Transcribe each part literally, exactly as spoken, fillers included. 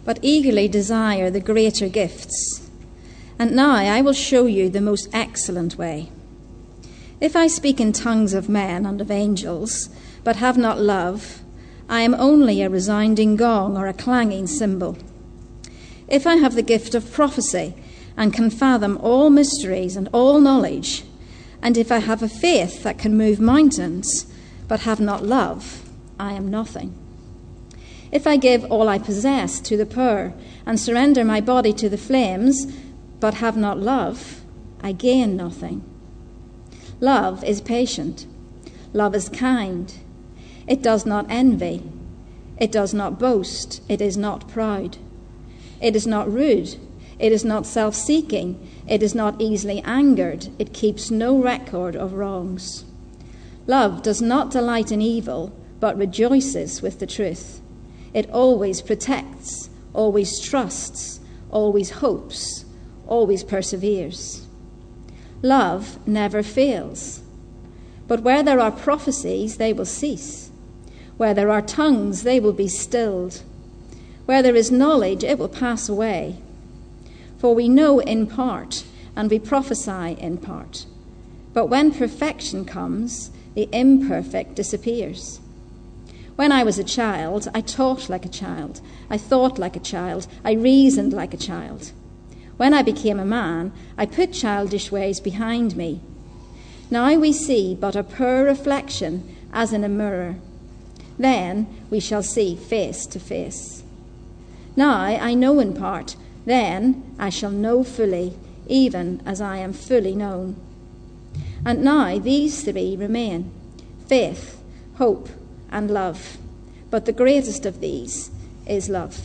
but eagerly desire the greater gifts. And now I will show you the most excellent way. If I speak in tongues of men and of angels, but have not love, I am only a resounding gong or a clanging cymbal. If I have the gift of prophecy and can fathom all mysteries and all knowledge, and if I have a faith that can move mountains, but have not love, I am nothing. If I give all I possess to the poor and surrender my body to the flames, but have not love, I gain nothing. Love is patient. Love is kind. It does not envy. It does not boast. It is not proud. It is not rude. It is not self-seeking. It is not easily angered. It keeps no record of wrongs. Love does not delight in evil, but rejoices with the truth. It always protects, always trusts, always hopes, always perseveres. Love never fails. But where there are prophecies, they will cease. Where there are tongues, they will be stilled. Where there is knowledge, it will pass away. For we know in part, and we prophesy in part. But when perfection comes, the imperfect disappears. When I was a child, I talked like a child. I thought like a child. I reasoned like a child. When I became a man, I put childish ways behind me. Now we see but a poor reflection as in a mirror. Then we shall see face to face. Now I know in part. Then I shall know fully, even as I am fully known. And now these three remain: faith, hope, and love. But the greatest of these is love.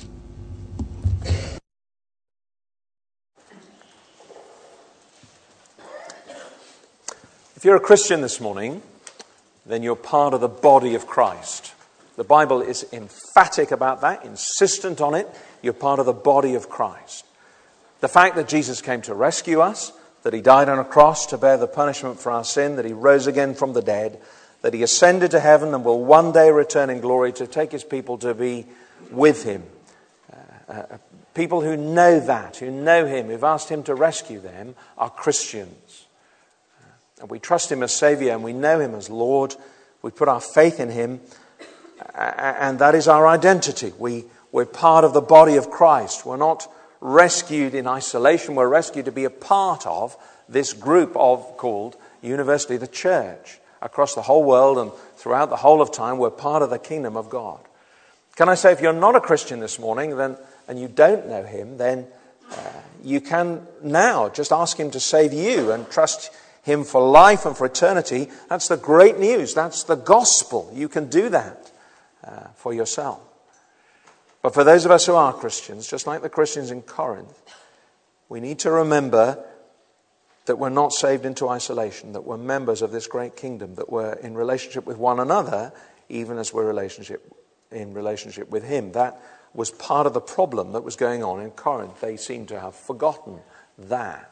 If you're a Christian this morning, then you're part of the body of Christ. The Bible is emphatic about that, insistent on it. You're part of the body of Christ. The fact that Jesus came to rescue us, that he died on a cross to bear the punishment for our sin, that he rose again from the dead, that he ascended to heaven and will one day return in glory to take his people to be with him. Uh, uh, people who know that, who know him, who've asked him to rescue them, are Christians. Uh, and we trust him as Saviour and we know him as Lord. We put our faith in him, uh, and that is our identity. We, we're part of the body of Christ. We're not rescued in isolation. We're rescued to be a part of this group of called University, the church. Across the whole world and throughout the whole of time, we're part of the kingdom of God. Can I say, if you're not a Christian this morning, then and you don't know him, then uh, you can now just ask him to save you and trust him for life and for eternity. That's the great news. That's the gospel. You can do that uh, for yourself. But for those of us who are Christians, just like the Christians in Corinth, we need to remember that we're not saved into isolation, that we're members of this great kingdom, that we're in relationship with one another, even as we're relationship in relationship with him. That was part of the problem that was going on in Corinth. They seem to have forgotten that.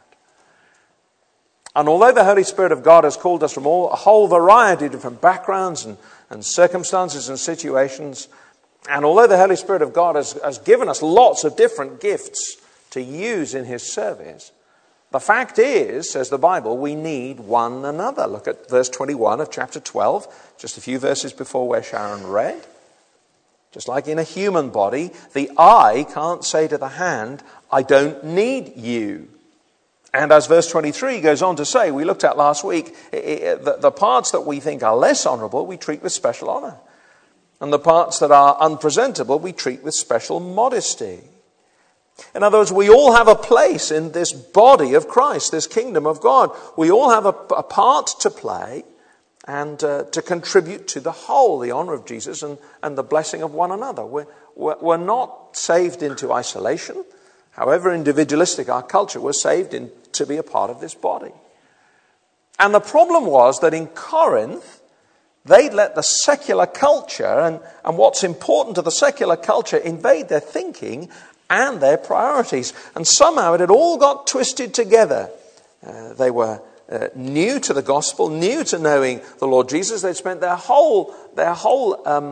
And although the Holy Spirit of God has called us from all a whole variety of different backgrounds and, and circumstances and situations, and although the Holy Spirit of God has, has given us lots of different gifts to use in his service, the fact is, says the Bible, we need one another. Look at verse twenty-one of chapter twelve, just a few verses before where Sharon read. Just like in a human body, the eye can't say to the hand, I don't need you. And as verse twenty-three goes on to say, we looked at last week, the, the parts that we think are less honourable, we treat with special honour. And the parts that are unpresentable, we treat with special modesty. In other words, we all have a place in this body of Christ, this kingdom of God. We all have a, a part to play and uh, to contribute to the whole, the honour of Jesus and, and the blessing of one another. We're, we're, we're not saved into isolation. However individualistic our culture, we're saved in, to be a part of this body. And the problem was that in Corinth, they'd let the secular culture and, and what's important to the secular culture invade their thinking and their priorities. And somehow it had all got twisted together. Uh, they were uh, new to the gospel, new to knowing the Lord Jesus. They'd spent their whole their whole um,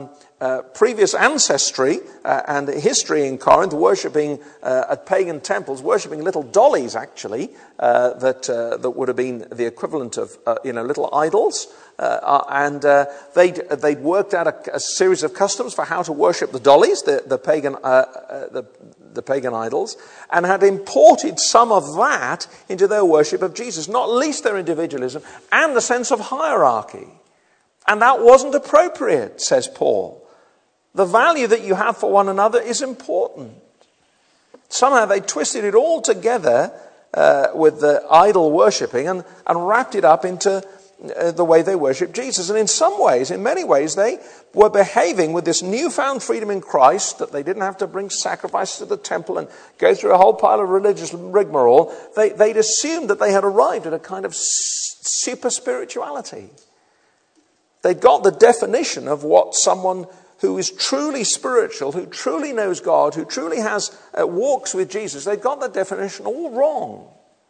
uh, previous ancestry uh, and history in Corinth, worshipping uh, at pagan temples, worshipping little dollies, actually, uh, that uh, that would have been the equivalent of uh, you know little idols. Uh, and uh, they'd, they'd worked out a, a series of customs for how to worship the dollies, the, the pagan uh, uh, the, the pagan idols, and had imported some of that into their worship of Jesus, not least their individualism and the sense of hierarchy. And that wasn't appropriate, says Paul. The value that you have for one another is important. Somehow they twisted it all together uh, with the idol worshipping and, and wrapped it up into the way they worship Jesus. And in some ways, in many ways, they were behaving with this newfound freedom in Christ, that they didn't have to bring sacrifices to the temple and go through a whole pile of religious rigmarole. They, they'd assumed that they had arrived at a kind of super spirituality. They'd got the definition of what someone who is truly spiritual, who truly knows God, who truly has uh, walks with Jesus, they'd got the definition all wrong.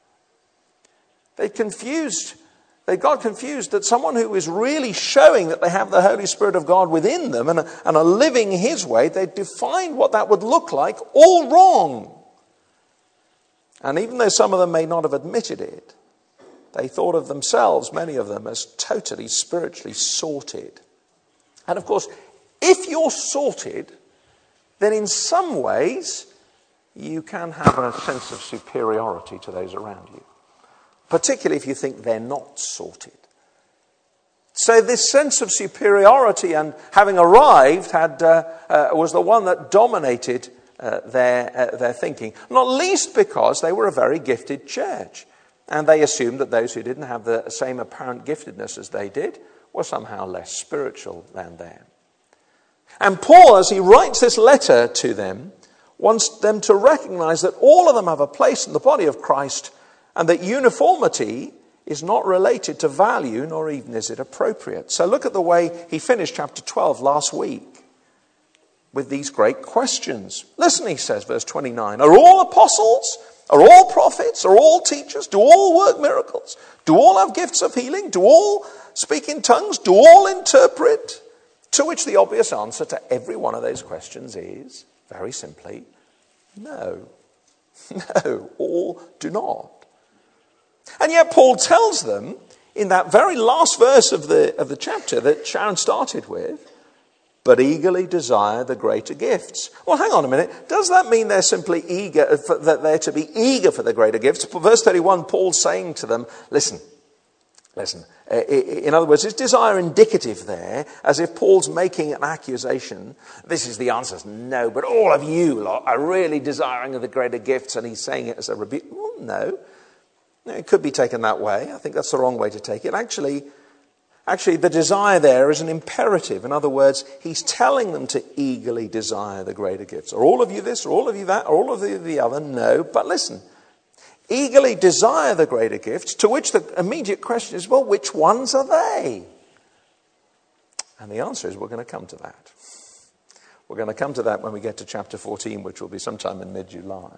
They'd confused They got confused that someone who is really showing that they have the Holy Spirit of God within them and, and are living His way, they defined what that would look like all wrong. And even though some of them may not have admitted it, they thought of themselves, many of them, as totally spiritually sorted. And of course, if you're sorted, then in some ways you can have a sense of superiority to those around you. Particularly if you think they're not sorted. So this sense of superiority and having arrived had uh, uh, was the one that dominated uh, their uh, their thinking. Not least because they were a very gifted church. And they assumed that those who didn't have the same apparent giftedness as they did were somehow less spiritual than them. And Paul, as he writes this letter to them, wants them to recognize that all of them have a place in the body of Christ, and that uniformity is not related to value, nor even is it appropriate. So look at the way he finished chapter twelve last week with these great questions. Listen, he says, verse twenty-nine, are all apostles? Are all prophets? Are all teachers? Do all work miracles? Do all have gifts of healing? Do all speak in tongues? Do all interpret? To which the obvious answer to every one of those questions is, very simply, no. No, all do not. And yet Paul tells them in that very last verse of the of the chapter that Sharon started with, but eagerly desire the greater gifts. Well, hang on a minute. Does that mean they're simply eager, for, that they're to be eager for the greater gifts? For verse thirty-one, Paul's saying to them, listen, listen. In other words, is desire indicative there, as if Paul's making an accusation? This is the answer. No, but all of you lot are really desiring of the greater gifts, and he's saying it as a rebuke. Well, no. It could be taken that way. I think that's the wrong way to take it. Actually, actually, the desire there is an imperative. In other words, he's telling them to eagerly desire the greater gifts. Are all of you this? Are all of you that? Are all of you the other? No. But listen, eagerly desire the greater gifts, to which the immediate question is, well, which ones are they? And the answer is, we're going to come to that. We're going to come to that when we get to chapter fourteen, which will be sometime in mid-July.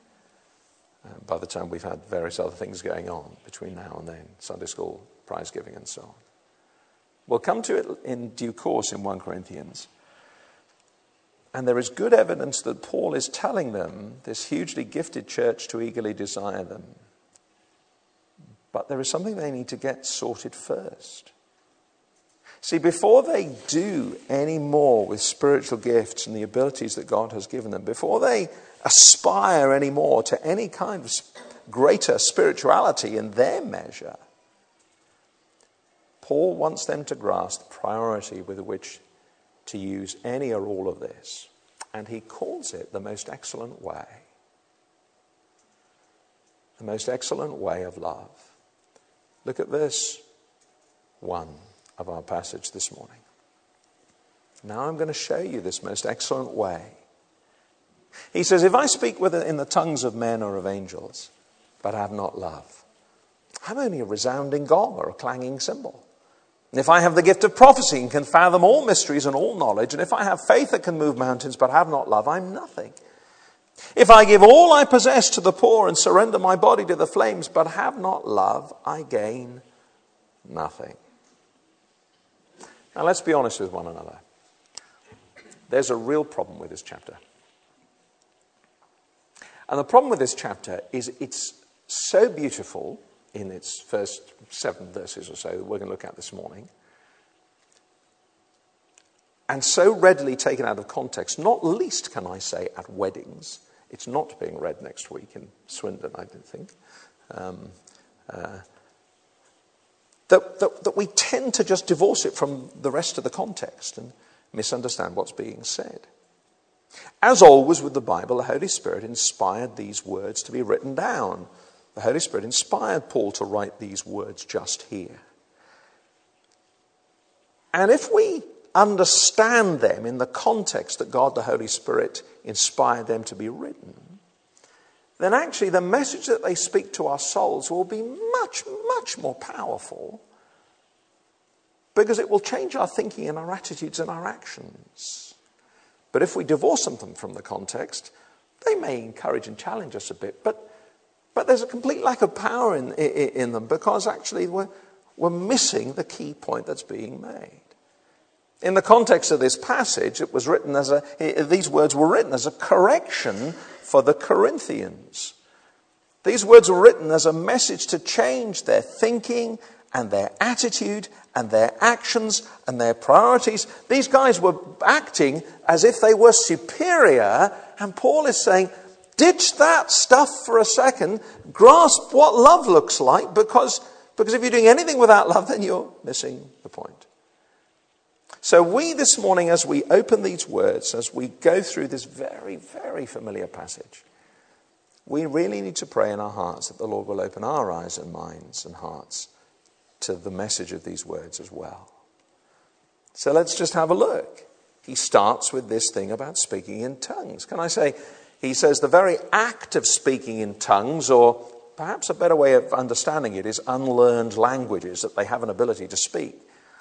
Uh, by the time we've had various other things going on between now and then, Sunday school, prize giving and so on. We'll come to it in due course in First Corinthians. And there is good evidence that Paul is telling them, this hugely gifted church, to eagerly desire them. But there is something they need to get sorted first. See, before they do any more with spiritual gifts and the abilities that God has given them, before they aspire any more to any kind of greater spirituality in their measure, Paul wants them to grasp the priority with which to use any or all of this. And he calls it the most excellent way. The most excellent way of love. Look at verse one of our passage this morning. Now I'm going to show you this most excellent way. He says, if I speak with in the tongues of men or of angels, but have not love, I'm only a resounding gong or a clanging cymbal. And if I have the gift of prophecy and can fathom all mysteries and all knowledge, and if I have faith that can move mountains but have not love, I'm nothing. If I give all I possess to the poor and surrender my body to the flames but have not love, I gain nothing. Now let's be honest with one another. there's a real problem with this chapter. And the problem with this chapter is it's so beautiful in its first seven verses or so that we're going to look at this morning, and so readily taken out of context, not least, can I say, at weddings. It's not being read next week in Swindon, I don't think. Um, uh, that, that, that we tend to just divorce it from the rest of the context and misunderstand what's being said. As always with the Bible, the Holy Spirit inspired these words to be written down. The Holy Spirit inspired Paul to write these words just here. And if we understand them in the context that God the Holy Spirit inspired them to be written, then actually the message that they speak to our souls will be much, much more powerful, because it will change our thinking and our attitudes and our actions. But if we divorce them from the context, they may encourage and challenge us a bit, but but there's a complete lack of power in, in, in them, because actually we're, we're missing the key point that's being made. In the context of this passage, it was written as a, these words were written as a correction for the Corinthians. These words were written as a message to change their thinking and their attitude and their actions and their priorities. These guys were acting as if they were superior, and Paul is saying, ditch that stuff for a second, grasp what love looks like, because, because if you're doing anything without love, then you're missing the point. So we this morning, as we open these words, as we go through this very, very familiar passage, we really need to pray in our hearts that the Lord will open our eyes and minds and hearts to the message of these words as well. So let's just have a look. He starts with this thing about speaking in tongues. Can I say, he says the very act of speaking in tongues, or perhaps a better way of understanding it is unlearned languages that they have an ability to speak.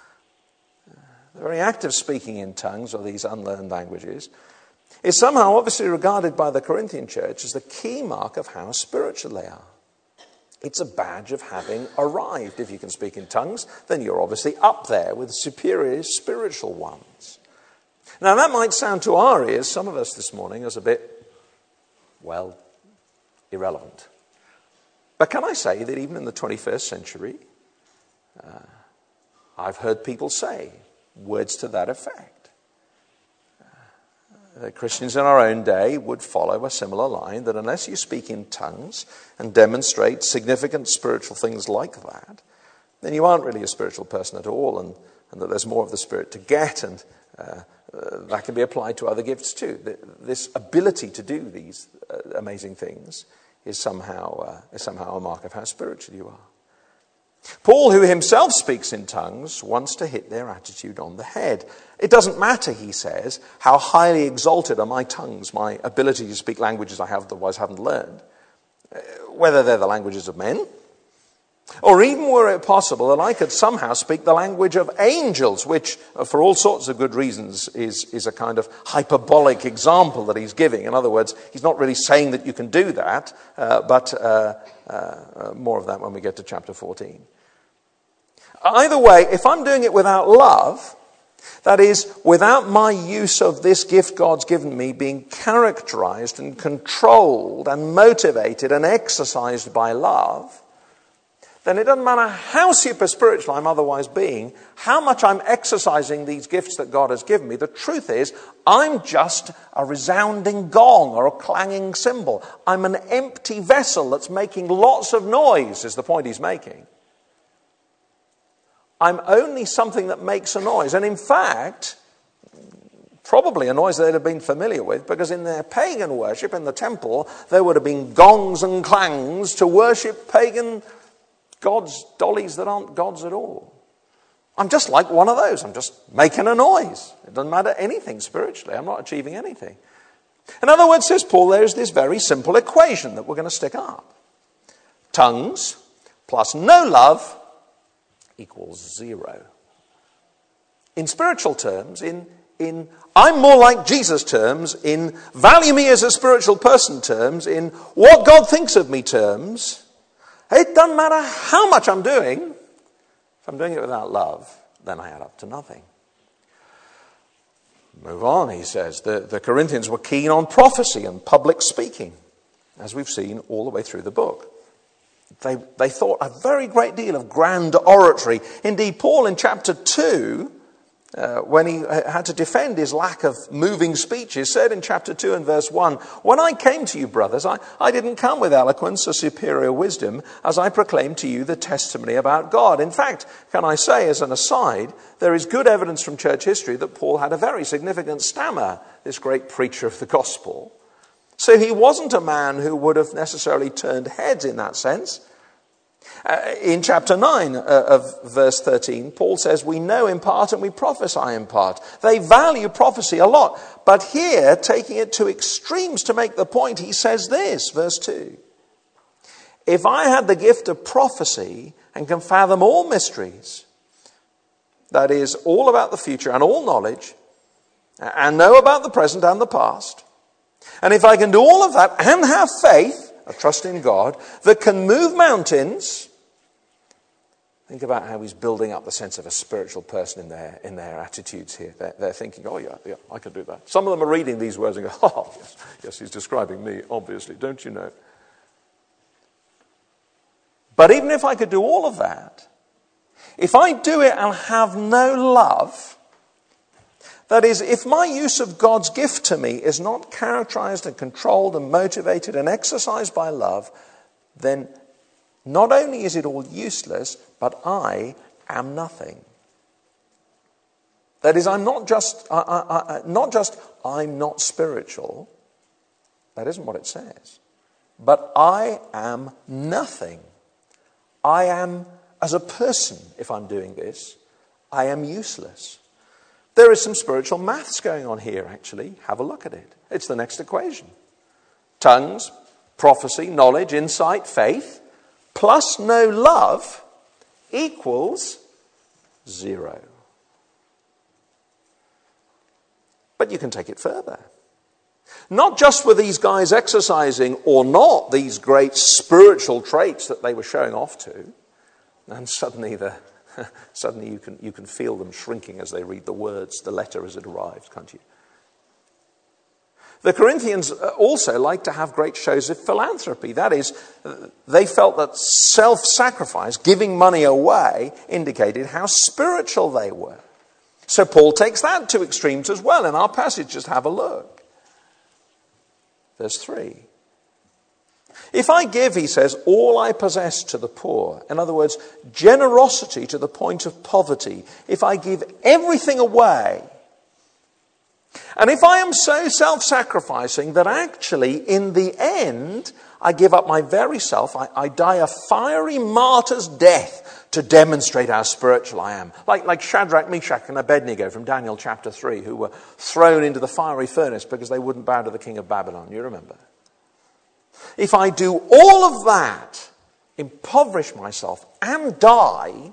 The very act of speaking in tongues, or these unlearned languages, is somehow obviously regarded by the Corinthian church as the key mark of how spiritual they are. It's a badge of having arrived. If you can speak in tongues, then you're obviously up there with superior spiritual ones. Now that might sound to our ears, some of us this morning, as a bit, well, irrelevant. But can I say that even in the twenty-first century, uh, I've heard people say words to that effect. Uh, Christians in our own day would follow a similar line, that unless you speak in tongues and demonstrate significant spiritual things like that, then you aren't really a spiritual person at all, and, and that there's more of the Spirit to get, and uh, uh, that can be applied to other gifts too. This ability to do these uh, amazing things is somehow, uh, is somehow a mark of how spiritual you are. Paul, who himself speaks in tongues, wants to hit their attitude on the head. It doesn't matter, he says, how highly exalted are my tongues, my ability to speak languages I have otherwise haven't learned, whether they're the languages of men, or even were it possible that I could somehow speak the language of angels, which, for all sorts of good reasons, is, is a kind of hyperbolic example that he's giving. In other words, he's not really saying that you can do that, uh, but uh, uh, more of that when we get to chapter fourteen. Either way, if I'm doing it without love, that is, without my use of this gift God's given me being characterized and controlled and motivated and exercised by love, then it doesn't matter how super spiritual I'm otherwise being, how much I'm exercising these gifts that God has given me. The truth is, I'm just a resounding gong or a clanging cymbal. I'm an empty vessel that's making lots of noise, is the point he's making. I'm only something that makes a noise. And in fact, probably a noise they'd have been familiar with, because in their pagan worship in the temple, there would have been gongs and clangs to worship pagan gods, dollies that aren't gods at all. I'm just like one of those. I'm just making a noise. It doesn't matter anything spiritually. I'm not achieving anything. In other words, says Paul, there's this very simple equation that we're going to stick up. Tongues plus no love equals zero. In spiritual terms, in, in I'm more like Jesus terms, in value me as a spiritual person terms, in what God thinks of me terms, it doesn't matter how much I'm doing. If I'm doing it without love, then I add up to nothing. Move on, he says. The, the Corinthians were keen on prophecy and public speaking, as we've seen all the way through the book. They, they thought a very great deal of grand oratory. Indeed, Paul in chapter two, uh, when he had to defend his lack of moving speeches, said in chapter two and verse one, "When I came to you, brothers, I, I didn't come with eloquence or superior wisdom, as I proclaimed to you the testimony about God." In fact, can I say as an aside, there is good evidence from church history that Paul had a very significant stammer, this great preacher of the gospel. So he wasn't a man who would have necessarily turned heads in that sense. Uh, in chapter nine uh, of verse thirteen, Paul says, "We know in part and we prophesy in part." They value prophecy a lot. But here, taking it to extremes to make the point, he says this, verse two. "If I had the gift of prophecy and can fathom all mysteries," that is, all about the future and all knowledge, and know about the present and the past, "and if I can do all of that and have faith," a trust in God, "that can move mountains," think about how he's building up the sense of a spiritual person in their in their attitudes here. They're, they're thinking, "Oh yeah, yeah, I can do that." Some of them are reading these words and go, "Oh, yes, yes, he's describing me, obviously, don't you know?" But even if I could do all of that, if I do it and have no love, that is, if my use of God's gift to me is not characterized and controlled and motivated and exercised by love, then not only is it all useless, but I am nothing. That is, I'm not just, I, I, I, not just I'm not spiritual. That isn't what it says. But I am nothing. I am, as a person, if I'm doing this, I am useless. There is some spiritual maths going on here, actually. Have a look at it. It's the next equation. Tongues, prophecy, knowledge, insight, faith, plus no love equals zero. But you can take it further. Not just were these guys exercising or not these great spiritual traits that they were showing off to, and suddenly the suddenly you can you can feel them shrinking as they read the words, the letter as it arrives, can't you? The Corinthians also like to have great shows of philanthropy. That is, they felt that self-sacrifice, giving money away, indicated how spiritual they were. So Paul takes that to extremes as well. In our passage, just have a look. Verse three. "If I give," he says, "all I possess to the poor," in other words, generosity to the point of poverty, "if I give everything away, and if I am so self-sacrificing that actually in the end I give up my very self, I, I die a fiery martyr's death to demonstrate how spiritual I am." Like, like Shadrach, Meshach and Abednego from Daniel chapter three, who were thrown into the fiery furnace because they wouldn't bow to the king of Babylon. You remember? If I do all of that, impoverish myself and die,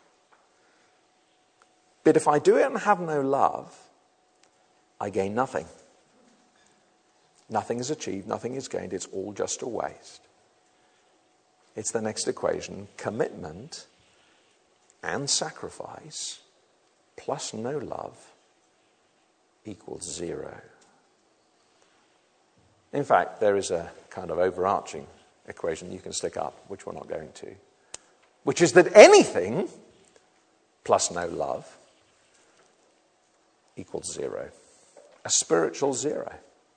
but if I do it and have no love, I gain nothing. Nothing is achieved, nothing is gained, it's all just a waste. It's the next equation: commitment and sacrifice plus no love equals zero. In fact, there is a kind of overarching equation you can stick up, which we're not going to, which is that anything plus no love equals zero. A spiritual zero.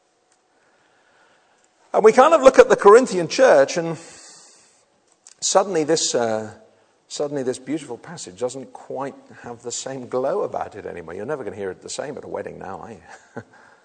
And we kind of look at the Corinthian church, and suddenly this uh, suddenly this beautiful passage doesn't quite have the same glow about it anymore. You're never going to hear it the same at a wedding now, are you?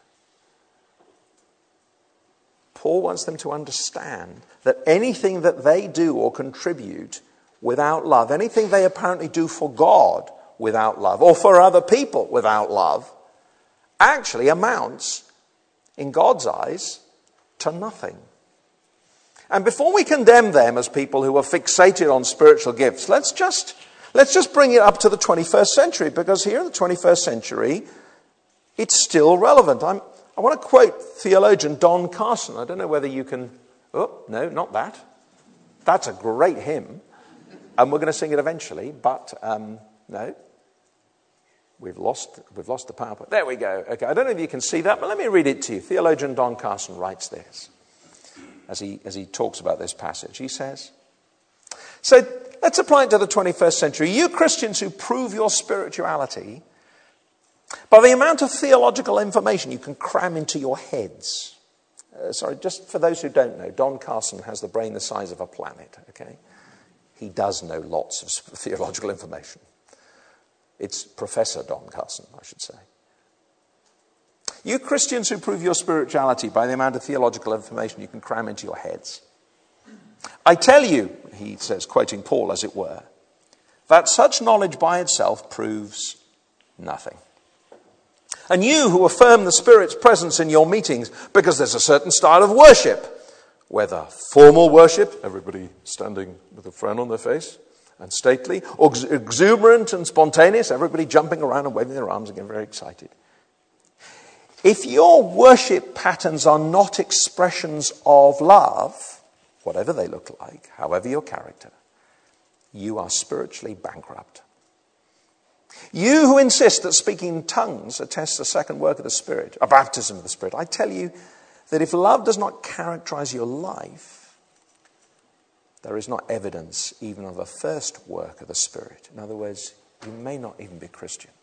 Paul wants them to understand that anything that they do or contribute without love, anything they apparently do for God without love, or for other people without love, actually amounts, in God's eyes, to nothing. And before we condemn them as people who are fixated on spiritual gifts, let's just let's just bring it up to the twenty-first century, because here in the twenty-first century, it's still relevant. I'm, I want to quote theologian Don Carson. I don't know whether you can... Oh, no, not that. That's a great hymn, and we're going to sing it eventually, but um, no. We've lost, we've lost the PowerPoint. There we go. Okay, I don't know if you can see that, but let me read it to you. Theologian Don Carson writes this as he, as he talks about this passage. He says, so let's apply it to the twenty-first century. You Christians who prove your spirituality by the amount of theological information you can cram into your heads. Uh, sorry, just for those who don't know, Don Carson has the brain the size of a planet, okay? He does know lots of theological information. It's Professor Don Carson, I should say. You Christians who prove your spirituality by the amount of theological information you can cram into your heads. I tell you, he says, quoting Paul as it were, that such knowledge by itself proves nothing. And you who affirm the Spirit's presence in your meetings because there's a certain style of worship, whether formal worship, everybody standing with a frown on their face and stately, or exuberant and spontaneous, everybody jumping around and waving their arms and getting very excited. If your worship patterns are not expressions of love, whatever they look like, however your character, you are spiritually bankrupt. You who insist that speaking in tongues attests the second work of the Spirit, a baptism of the Spirit, I tell you that if love does not characterize your life, there is not evidence even of a first work of the Spirit. In other words, you may not even be Christians.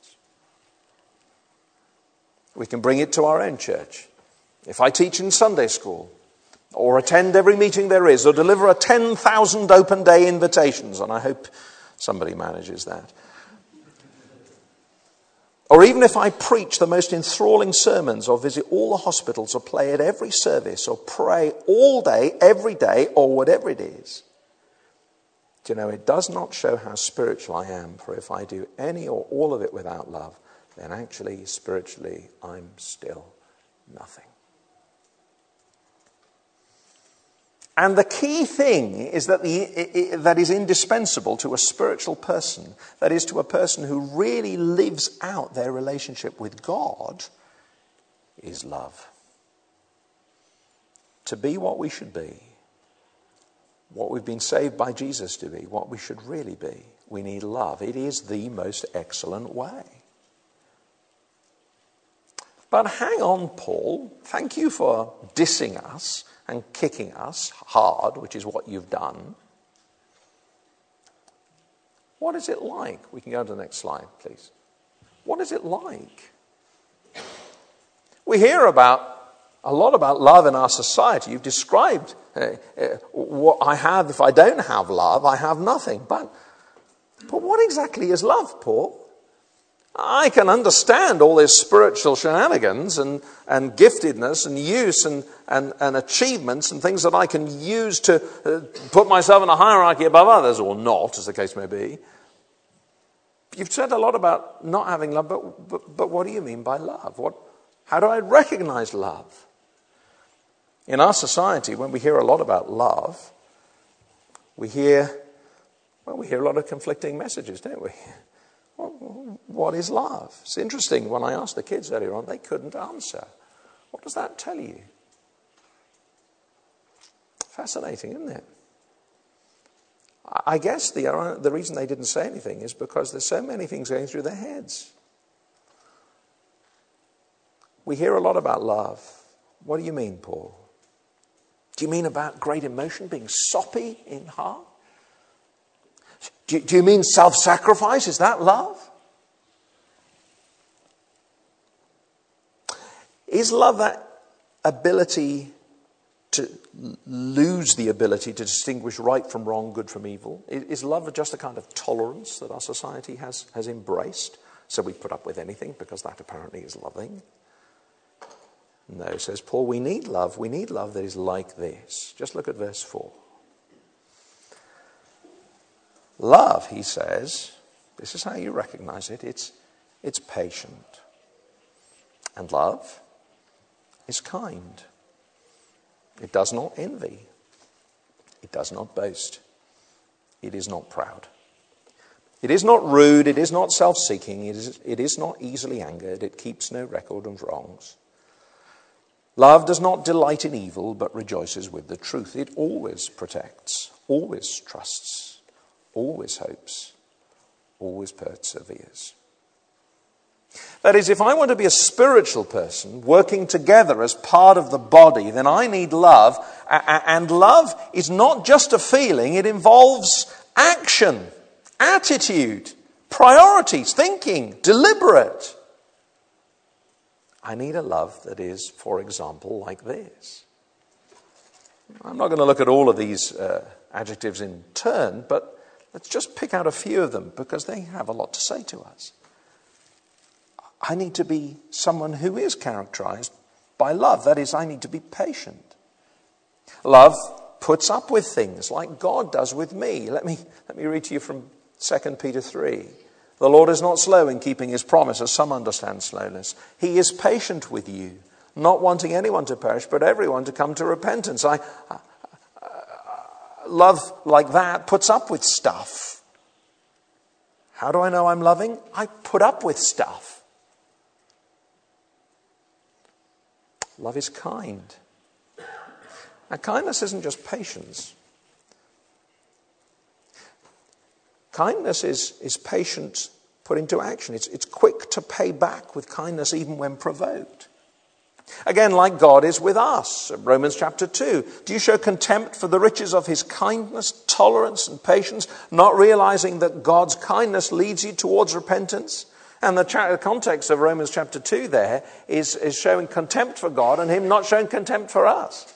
We can bring it to our own church. If I teach in Sunday school, or attend every meeting there is, or deliver a ten thousand open day invitations, and I hope somebody manages that, or even if I preach the most enthralling sermons, or visit all the hospitals, or play at every service, or pray all day, every day, or whatever it is, do you know, it does not show how spiritual I am. For if I do any or all of it without love, then actually, spiritually, I'm still nothing. And the key thing is that the, that is indispensable to a spiritual person, that is to a person who really lives out their relationship with God, is love. To be what we should be, what we've been saved by Jesus to be, what we should really be, we need love. It is the most excellent way. But hang on, Paul, thank you for dissing us and kicking us hard, which is what you've done. What is it like? We can go to the next slide, please. What is it like? We hear about a lot about love in our society. You've described uh, uh, what I have if I don't have love, I have nothing. But, but what exactly is love, Paul? I can understand all this spiritual shenanigans and, and giftedness and use and, and, and achievements and things that I can use to uh, put myself in a hierarchy above others, or not, as the case may be. You've said a lot about not having love, but, but, but what do you mean by love? What, how do I recognize love? In our society, when we hear a lot about love, we hear, well, we hear a lot of conflicting messages, don't we? What is love? It's interesting, when I asked the kids earlier on, they couldn't answer. What does that tell you? Fascinating, isn't it? I guess the, the reason they didn't say anything is because there's so many things going through their heads. We hear a lot about love. What do you mean, Paul? Do you mean about great emotion, being soppy in heart? Do, do you mean self-sacrifice? Is that love? Is love that ability to lose the ability to distinguish right from wrong, good from evil? Is love just a kind of tolerance that our society has, has embraced? So we put up with anything because that apparently is loving? No, says Paul, we need love. We need love that is like this. Just look at verse four. Love, he says, this is how you recognize it, it's, it's patient. And love is kind. It does not envy. It does not boast. It is not proud. It is not rude. It is not self-seeking. It is, it is not easily angered. It keeps no record of wrongs. Love does not delight in evil, but rejoices with the truth. It always protects, always trusts, always hopes, always perseveres. That is, if I want to be a spiritual person working together as part of the body, then I need love. And love is not just a feeling, it involves action, attitude, priorities, thinking, deliberate. I need a love that is, for example, like this. I'm not going to look at all of these uh, adjectives in turn, but let's just pick out a few of them because they have a lot to say to us. I need to be someone who is characterized by love. That is, I need to be patient. Love puts up with things like God does with me. Let me, let me read to you from Second Peter three. The Lord is not slow in keeping his promise, as some understand slowness. He is patient with you, not wanting anyone to perish, but everyone to come to repentance. I, I, I, love like that puts up with stuff. How do I know I'm loving? I put up with stuff. Love is kind. Now, kindness isn't just patience. Kindness is, is patient put into action. It's, it's quick to pay back with kindness even when provoked. Again, like God is with us. Romans chapter two. Do you show contempt for the riches of his kindness, tolerance, and patience, not realizing that God's kindness leads you towards repentance? And the cha- context of Romans chapter two there is, is showing contempt for God and him not showing contempt for us.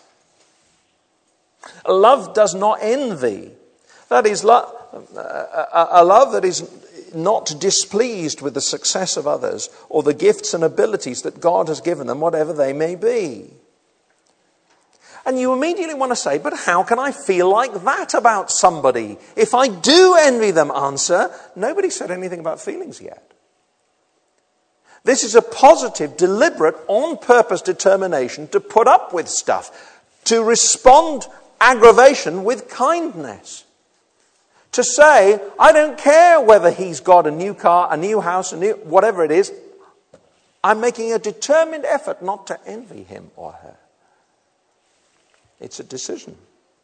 Love does not envy. That is, lo- a, a love that is not displeased with the success of others or the gifts and abilities that God has given them, whatever they may be. And you immediately want to say, but how can I feel like that about somebody? If I do envy them, answer, nobody said anything about feelings yet. This is a positive, deliberate, on-purpose determination to put up with stuff, to respond aggravation with kindness. To say, I don't care whether he's got a new car, a new house, a new whatever it is. I'm making a determined effort not to envy him or her. It's a decision.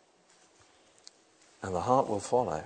And the heart will follow.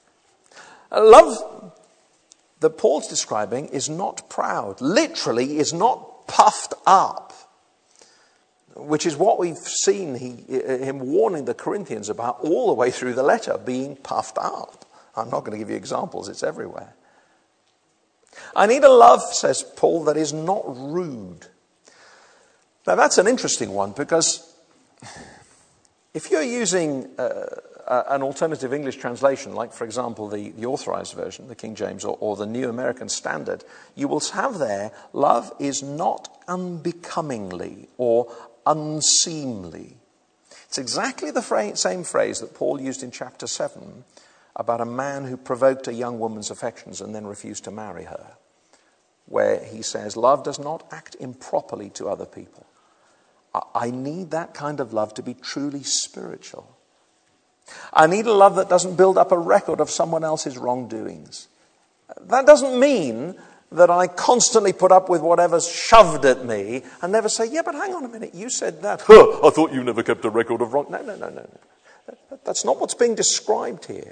Love that Paul's describing is not proud. Literally is not puffed up. Which is what we've seen he, him warning the Corinthians about all the way through the letter, being puffed up. I'm not going to give you examples, it's everywhere. I need a love, says Paul, that is not rude. Now that's an interesting one, because if you're using uh, an alternative English translation, like for example the, the Authorized Version, the King James, or, or the New American Standard, you will have there, love is not unbecomingly or unseemly. It's exactly the fra- same phrase that Paul used in chapter seven about a man who provoked a young woman's affections and then refused to marry her, where he says, love does not act improperly to other people. I, I need that kind of love to be truly spiritual. I need a love that doesn't build up a record of someone else's wrongdoings. That doesn't mean that I constantly put up with whatever's shoved at me and never say, yeah, but hang on a minute, you said that. Huh, I thought you never kept a record of wrong. No, no, no, no, no. That, that's not what's being described here.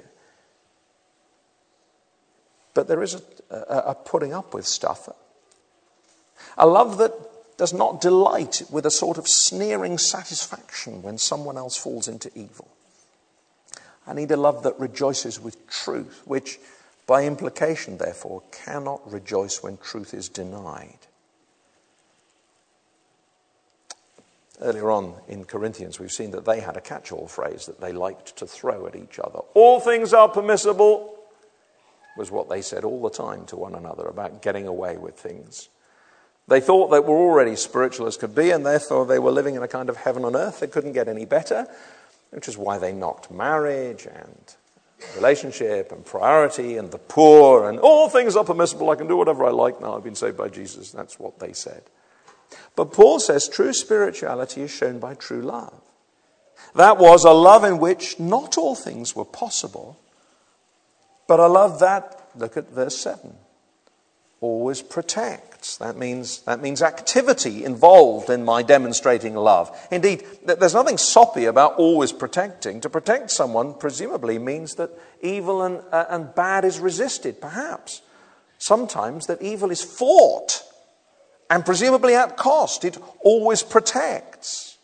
But there is a, a, a putting up with stuff. A love that does not delight with a sort of sneering satisfaction when someone else falls into evil. I need a love that rejoices with truth, which by implication, therefore, cannot rejoice when truth is denied. Earlier on in Corinthians, we've seen that they had a catch-all phrase that they liked to throw at each other. All things are permissible, was what they said all the time to one another about getting away with things. They thought they were already spiritual as could be, and therefore they were living in a kind of heaven on earth. They couldn't get any better, which is why they knocked marriage and relationship and priority and the poor and all things are permissible. I can do whatever I like now. I've been saved by Jesus. That's what they said. But Paul says true spirituality is shown by true love. That was a love in which not all things were possible, but a love that, look at verse seven, always protects. That means, that means activity involved in my demonstrating love. Indeed, there's nothing soppy about always protecting. To protect someone presumably means that evil and, uh, and bad is resisted, perhaps. sometimes that evil is fought, and presumably at cost. It always protects.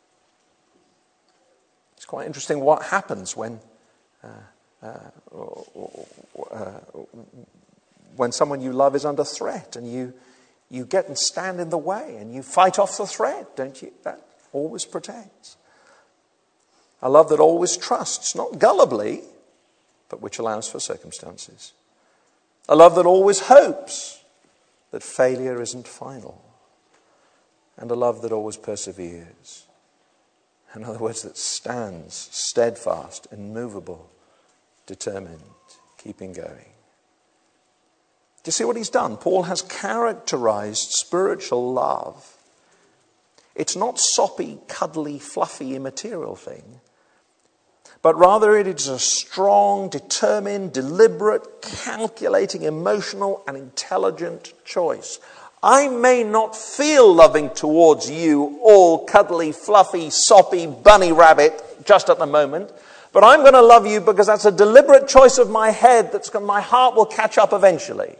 It's quite interesting what happens when uh, uh, uh, when someone you love is under threat, and you you get and stand in the way, and you fight off the threat, don't you? That always protects. A love that always trusts, not gullibly, but which allows for circumstances. A love that always hopes that failure isn't final. And a love that always perseveres. In other words, that stands steadfast, immovable, determined, keeping going. Do you see what he's done? Paul has characterized spiritual love. It's not soppy, cuddly, fluffy, immaterial thing. But rather it is a strong, determined, deliberate, calculating, emotional and intelligent choice. I may not feel loving towards you, all cuddly, fluffy, soppy, bunny rabbit, just at the moment. But I'm going to love you because that's a deliberate choice of my head that's going, my heart will catch up eventually.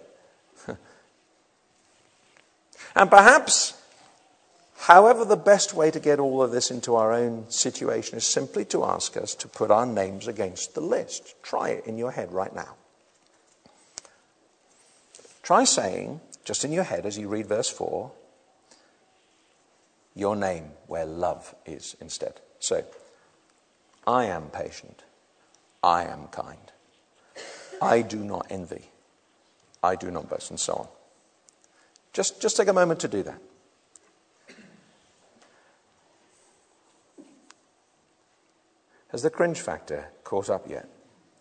And perhaps, however, the best way to get all of this into our own situation is simply to ask us to put our names against the list. Try it in your head right now. Try saying, just in your head as you read verse four, your name where love is instead. So, I am patient. I am kind. I do not envy. I do not boast, and so on. Just, just take a moment to do that. Has the cringe factor caught up yet?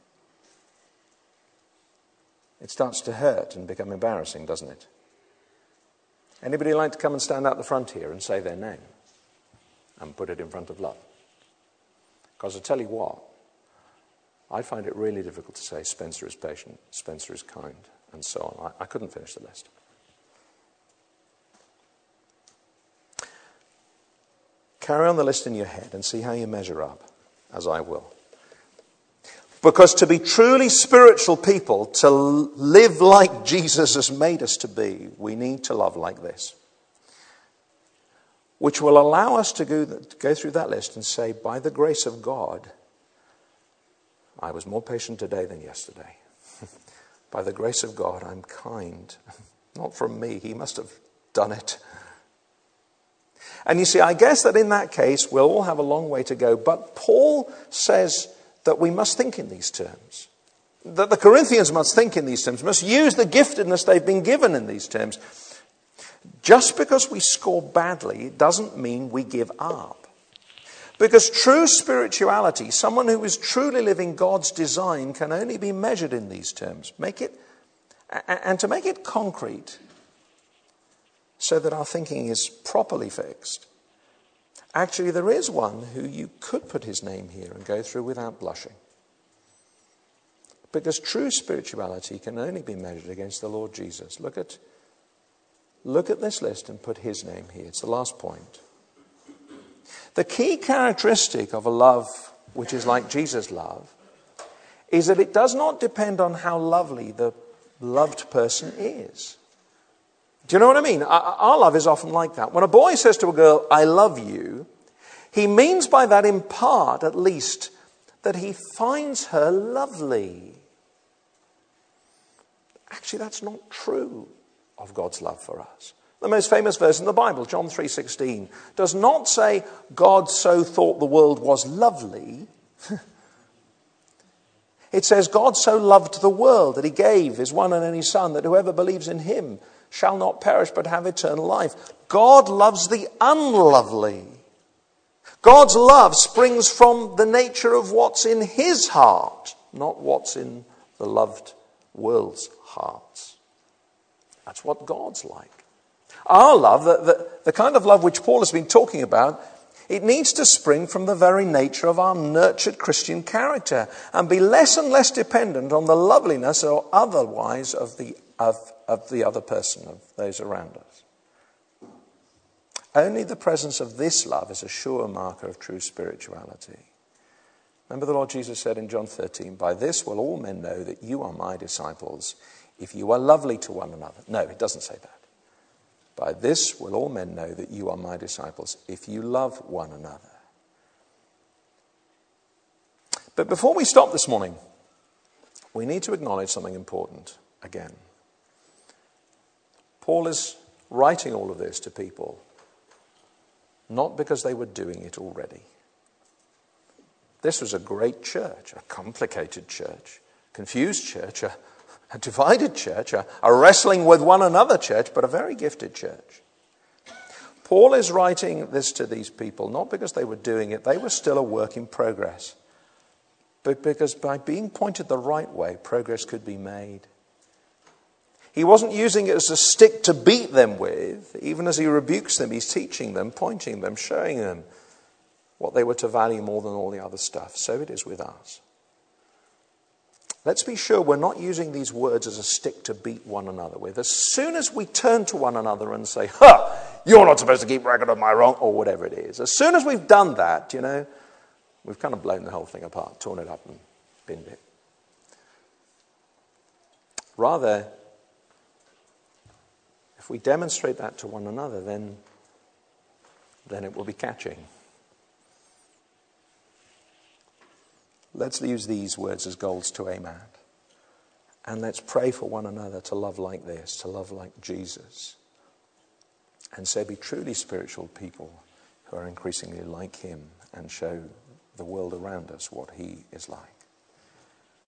It starts to hurt and become embarrassing, doesn't it? Anybody like to come and stand out the front here and say their name and put it in front of love? Because I tell you what, I find it really difficult to say Spencer is patient, Spencer is kind, and so on. I, I couldn't finish the list. Carry on the list in your head and see how you measure up, as I will. Because to be truly spiritual people, to live like Jesus has made us to be, we need to love like this. Which will allow us to go, to go through that list and say, by the grace of God, I was more patient today than yesterday. By the grace of God, I'm kind. Not from me, he must have done it. And you see, I guess that in that case, we'll all have a long way to go. But Paul says that we must think in these terms. That the Corinthians must think in these terms, must use the giftedness they've been given in these terms. Just because we score badly doesn't mean we give up. Because true spirituality, someone who is truly living God's design, can only be measured in these terms. Make it, and to make it concrete, so that our thinking is properly fixed. Actually, there is one who you could put his name here and go through without blushing. Because true spirituality can only be measured against the Lord Jesus. Look at, look at this list and put his name here. It's the last point. The key characteristic of a love which is like Jesus' love is that it does not depend on how lovely the loved person is. Do you know what I mean? Our love is often like that. When a boy says to a girl, I love you, he means by that in part, at least, that he finds her lovely. Actually, that's not true of God's love for us. The most famous verse in the Bible, John three sixteen, does not say, God so thought the world was lovely. It says, God so loved the world that he gave his one and only Son, that whoever believes in him shall not perish but have eternal life. God loves the unlovely. God's love springs from the nature of what's in his heart, not what's in the loved world's hearts. That's what God's like. Our love, the, the, the kind of love which Paul has been talking about, it needs to spring from the very nature of our nurtured Christian character and be less and less dependent on the loveliness or otherwise of the of, of the other person, of those around us. Only the presence of this love is a sure marker of true spirituality. Remember the Lord Jesus said in John thirteen, by this will all men know that you are my disciples, if you are lovely to one another. No, it doesn't say that. By this will all men know that you are my disciples, if you love one another. But before we stop this morning, we need to acknowledge something important again. Paul is writing all of this to people, not because they were doing it already. This was a great church, a complicated church, confused church, a, a divided church, a, a wrestling with one another church, but a very gifted church. Paul is writing this to these people, not because they were doing it, they were still a work in progress, but because by being pointed the right way, progress could be made. He wasn't using it as a stick to beat them with. Even as he rebukes them, he's teaching them, pointing them, showing them what they were to value more than all the other stuff. So it is with us. Let's be sure we're not using these words as a stick to beat one another with. As soon as we turn to one another and say, ha, you're not supposed to keep record of my wrong, or whatever it is. As soon as we've done that, you know, we've kind of blown the whole thing apart, torn it up and binned it. Rather, if we demonstrate that to one another, then, then it will be catching. Let's use these words as goals to aim at. And let's pray for one another to love like this, to love like Jesus. And so be truly spiritual people who are increasingly like him and show the world around us what he is like.